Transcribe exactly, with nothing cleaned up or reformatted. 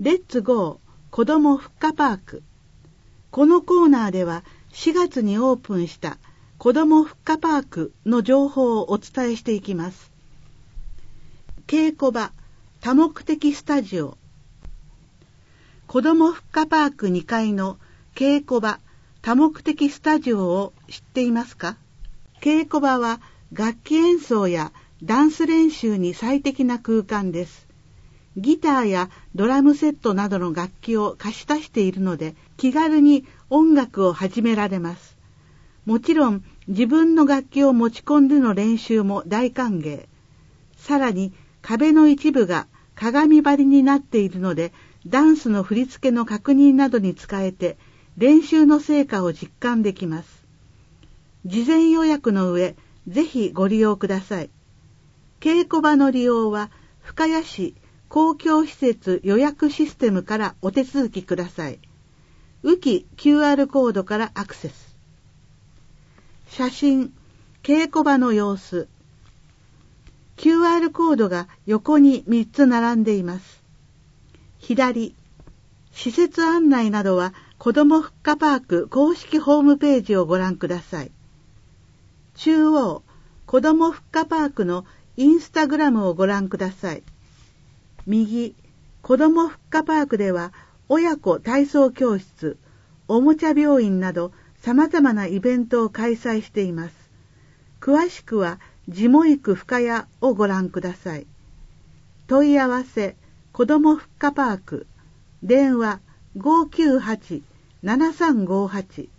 レッツゴー子どもふっかパーク。このコーナーではしがつにオープンした子どもふっかパークの情報をお伝えしていきます。稽古場多目的スタジオ。子どもふっかパークにかいの稽古場多目的スタジオを知っていますか？稽古場は楽器演奏やダンス練習に最適な空間です。ギターやドラムセットなどの楽器を貸し出しているので、気軽に音楽を始められます。もちろん自分の楽器を持ち込んでの練習も大歓迎。さらに壁の一部が鏡張りになっているので、ダンスの振り付けの確認などに使えて、練習の成果を実感できます。事前予約の上、ぜひご利用ください。稽古場の利用は深谷市公共施設予約システムからお手続きください。浮き キューアール コードからアクセス。写真、稽古場の様子。キューアール コードが横にみっつ並んでいます。左、施設案内などは子どもふっかパーク公式ホームページをご覧ください。中央、子どもふっかパークのインスタグラムをご覧ください。右、子どもふっかパークでは親子体操教室、おもちゃ病院など様々なイベントを開催しています。詳しくはじも育深谷をご覧ください。問い合わせ、子どもふっかパーク、電話 ごーきゅうはち ななさんごーはち